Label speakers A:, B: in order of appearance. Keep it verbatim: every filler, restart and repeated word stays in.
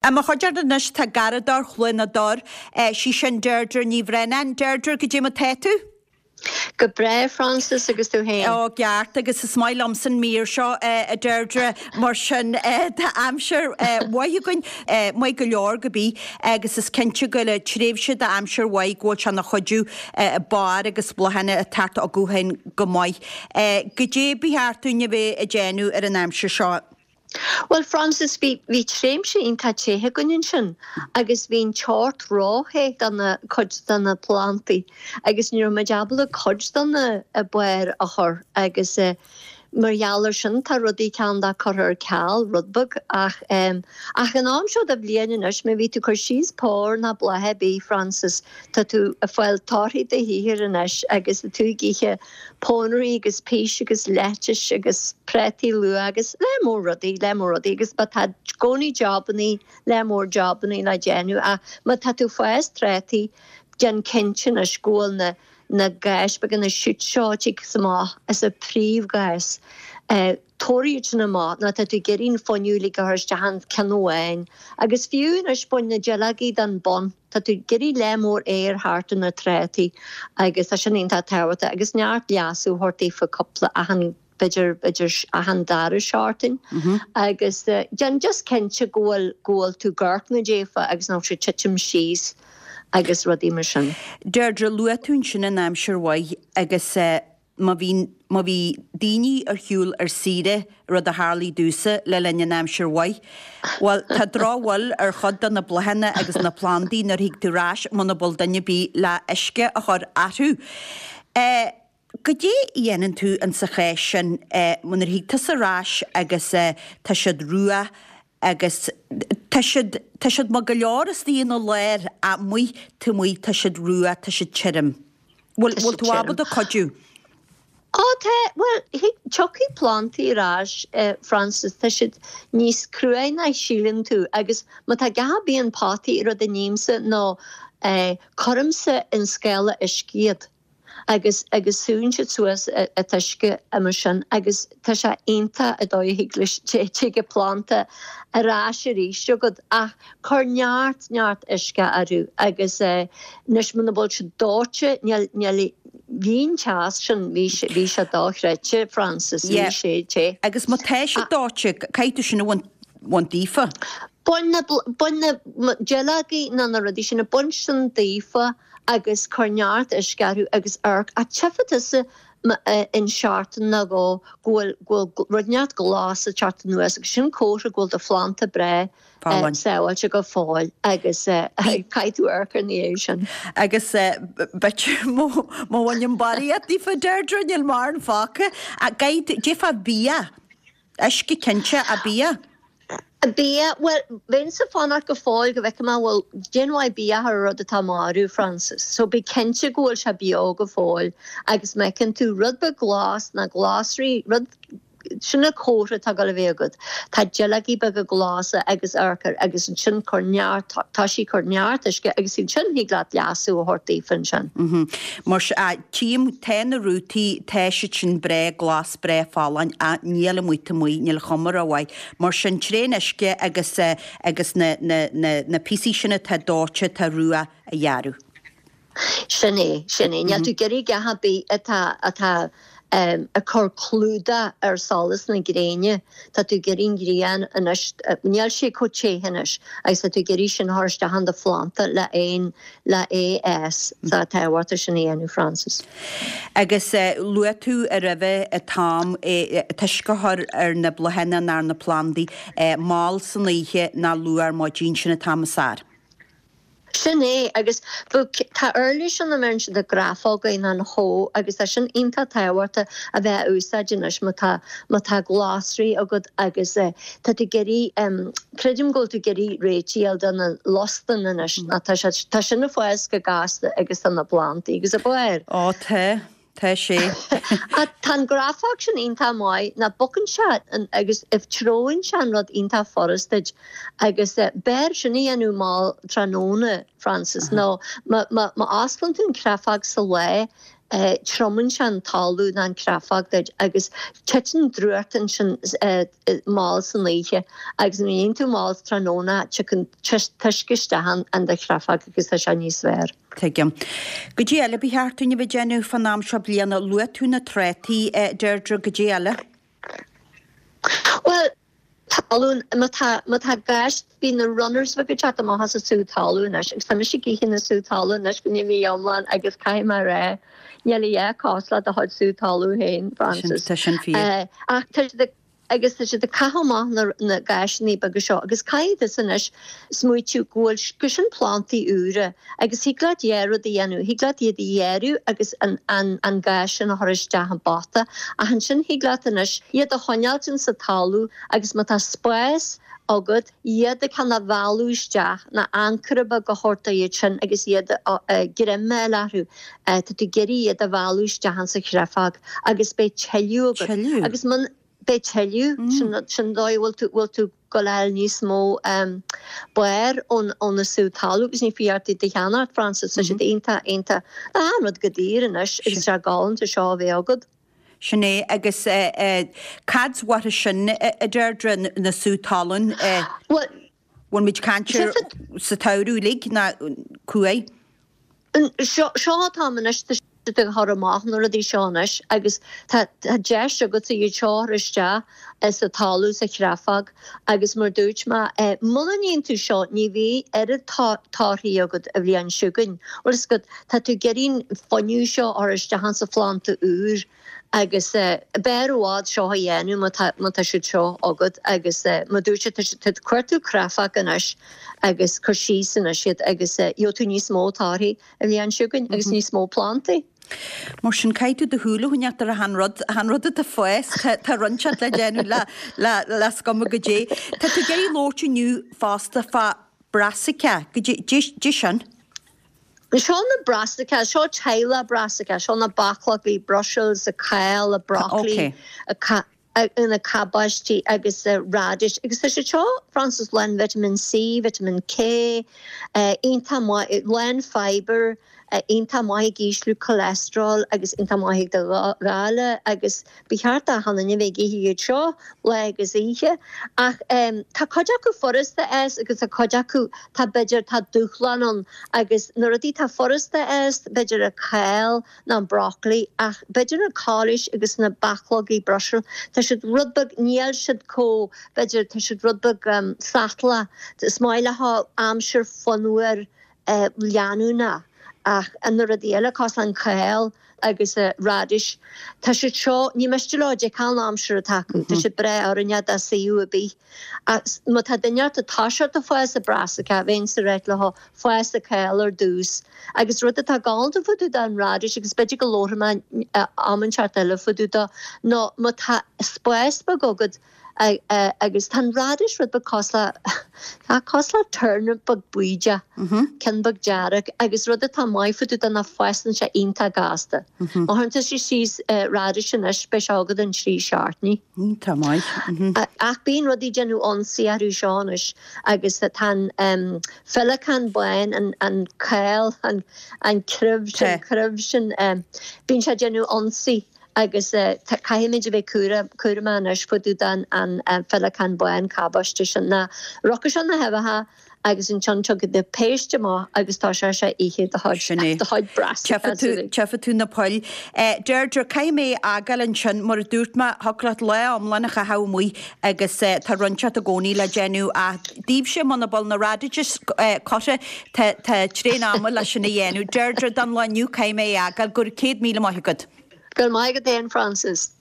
A: A má chuidir nas tá garadar chluinador sí sin deirdre ní bhrenan deirdre go dtí téú?
B: Go bre Francis agus tú héin.
A: Ó geart agus is smail amsan mír seo a deirdre mar sin tá amsir bhaid goin mai go leor go bí agus is cinnte go le tréimhse de amsir bhaid ggóil se na chuidú bar agus blahanana a tart a gúhain go maiid. Go dé bíthartúne bheith a déanú ar an amsir seo.
B: Well, Francis, vi vi tréimse in tá tséthe gonin sin, agus hín teart ráthe danna cod danna plantaí, agus níor ma diabla cod danna a buir a chur, agus uh, margheallar sin tá rudí ceanda chuir ceall rudbug ach um, ach an am seo a bblianin is me ví tú chur síos pór na blathe bí Francis tá tú a fáil táirtí de híhir in is agus tú gíthe pónarí agus pís agus leis agus pretí lu agus le mór rudí le mór rudí agus ba tá gcónaí jobbaní le mór jobbaní le déanú a ma tá tú fáis trétí gen cincin a scóil na na gais began na siút seátíigh sama as a príomh gais. Uh, Tóiríid na má na tá tú geín foniuúla go thuirste han canóin, agus fiún ar spóin na gelagaí dan bon, tá tú geirí lemór éir háart na trétí agus a sin inta táhata agus neart leasú hortaí fa coppla a han beidir beidir a han dára seartin agus uh, gen just kense ggóil ggóil tú gart na défa agus ná sé titim síos agus rudí mar sin.
A: Deirdre luatún sin an amsir bhaid agus má bhí daoine ar hiúil ar siire rud a hálíí dúsa le lenne amsir bhaid. Well, tá dráhil ar chud na blahanana agus na plandaí nar hiag túráis mna bol danne bí le isce a chur athú. Uh, Go dé dhéanaan tú an sa chéis sin munar hiag tas arás agus tá siad ruúa agus tá siad má go leoras díon ó léir a muoi tú muoi tá siad ruúa tá siad tirim. Bhfuil tú abad a codú?
B: Á te, well, hi choki plantaí rás Francis tá siad níos cruain na sílim tú agus má tá gath bíon pátaí ar a níimsa nó chorimsa in scéala isciad. agus agus sún se suas a tuisce a mar sin agus tá se einta a dóiglis te planta a ráise rí siúgad ach chur neart neart isce arú agus nes man bol se dáte neall hín teas sin ví se dáreite Francis sé té.
A: Agus má teis se dáte caiú sin bhain dífa?
B: Bunne gelagaí na na radí sin na bun sin dífa agus corneart is garú agus arc a tefatasa in seartan na go ghfuil rudneart glás a chartan nuas agus sin córa ghfuil de flanta bre saoil se go fáil agus caiitú arcar ní sin.
A: Agus bete móhain barí a dífa deirdre níl mar an fáca a gaid défa bia isci cinse a bia.
B: Bia, well, vin sa fanart go fáil go bheice bhfuil géanmhaid bia ar rud a tamarú Francis. So be cinse ghfuil se bio go fáil agus mecinn tú rud be glás na glásrí rud sinna córa tá go le bhégad. Tá gelagaí be go glása agus arcar agus an sin corneart táisí corneart agus sin sin hí leat leasú a hortaí fan sin.
A: Mar tíim téna rútaí téise sin bre glás bre fálain a níla muoita muoi níl chomar a bhaid mar sin tréneisce agus agus na na písí sinna tá dáte tá ruúa a dhearú.
B: Sinné sinné neall tú geirí gatha bí atá atá Um, a chur clúda ar salas na gréine tá tú gerín grían níall sé có chéhanis agus tú gerí sin háirste handa flanta le ein le é es tá táhhairta sin éanú Francis.
A: Agus lua tú a raheh a tám tuiscethir ar na blahanana nar na plandaí máil san líe na luar má dín sinna tamasár.
B: Sinné agus tá early sin na men de grafága in an hó agus tá sin inta táhhairta a bheith úsáidinis má tá glásrí agad agus tá tú geirí credim ggóil tú geirí réitial den an lostan tá sin na fáis go gasta agus an na plantaí agus a buir.
A: Á te. Tá sé.
B: A tan grafach sin inta mai na bocan sead agus if troin sean rod inta forestid agus bear sinní anú má tróna Francis no ma ma ma aslan tún grafach sa le troman sean talú na crafagd agus tetin drúirtan sin má san léiche agus mé tú má tróna tuiscistehan an de crafag agus a se níos sver.
A: Teigem. Go dé eile bí heartúine bh déanú fan nám se blianana luúna trétaí deirdre go dé eile?
B: Well, talún ma gast bí na runners vi chat má has a sú talún sam si gé hin na sú talún nes gonne mé omlan agus caiim mar ré Neli é cásla a hod sú talú héin Francis. Ach agus sé de cahamá na gaisní bagus seo, agus caiid sanis smuitiú ggóil gusin plantaí úre, agus híglad dhéú dhéanú, híglad iad dhéú agus an gaisin a thuiriste an bata, a han sin híglad inis iad a chonealtin sa talú agus má tá spáis agad iad a canna bhálúisteach na ancarba go horta iad sin agus iad grimme lehrú tá tú geirí iad a bhálúisteach an sa chrefag agus be teiliú agad. Agus man be teiliú sin dóhfuil tú bhfuil tú go leil níos mó buir ón na sú talú, gus ní fiartí de cheanart Francis a sé einta einta na anrad go dtíris is se gáin a seo bhé agad.
A: Sinné agus cadswar sin a deirdre na sú talún bhain míid cantir sa taú lig na cuaí?
B: Seo támanis harach nó a dí seánis agus tá deis agus a dhéad seáiriste is a talú sa chrefag agus mar dúirt ma mullaíonn tú seo ní bhí ar a táirthaí agad a bhíon siúgain, agus go tá tú geirín foniú seo áiriste han sa flaanta úr agus bearhád seo a dhéanú má tá siú seo agad agus má dúirte cuairtú crefag anis agus chusí sanna siad agus jo tú níos mó táirthaí a bhíon siúgain agus níos mó plantaí.
A: Mar sin caiitú de thuúla chuneachtar a hanrod hanrod a foies tá runsead le déanú le scoma go dé. Tá tú géirí lóirtú nniu fásta fá brasacha go dé sin?
B: Seo na brasacha, seo teile brasacha, seo na bachlach í Brussels, a cail, a broccoli, in a cabbage agus a radish agus sé seo Francis len vitamin C, vitamin K, einta mai len fiber, einta mai gíslú cholesterol agus einta mai de gáile agus bíharta hanna bheith gihiad seo le agus ihe ach tá codeacu forasta es agus a codeacu tá beidir tá dúchlan agus nuair tá forasta es beidir a cail na broccoli ach beidir a cáis agus na bachlog í Brussels tá siad rudbag níl siad có beidir tá siad rudbag satla smaile há amsir fanúir leanúna ach an nuair a dhéile cos an cail agus a radish tá si seo ní meiste láide cá amsir a taú tá si bre árinne a saú a bí má tá daneart a táisiart a foies a brasacha bhéon sa réit le foies a cail ar dús agus rud a tá gáilta fudú an radish agus beidir go lóra ammanseart eile fudú nó má tá spáis ba gogad agus tan radish rud ba cosla cosla turnip bag buide cin bag dearach agus rud a tá mai fudú an na foiestan se inta gasta. Má hananta si sís radish in is beis agad an srí seartní.
A: Tá mai.
B: Ach bíon rudí genú onsaí arú seánis agus tan fellachan bain an cail an cribh sin cribh sin bíon se genú onsaí agus caiimiid bheith cuaramais fudú dan an fellachan bain cabbaiste sin na rocha sin na hebatha agus in tseantse de péiste má agus tá sé sé ihe de háid bras.
A: Tefa tú na poil. Deirdre cai mé agal an sin mar dúirtma hoglaat le amlanach a hamuí agus tá runse a gcóí le genú a díb sé man bol na radiges cose tá tré am lei sinna dhéanú. Deirdre dan leniu cai mé agal gur cé míle maithegad.
B: Gur maigad déan Francis.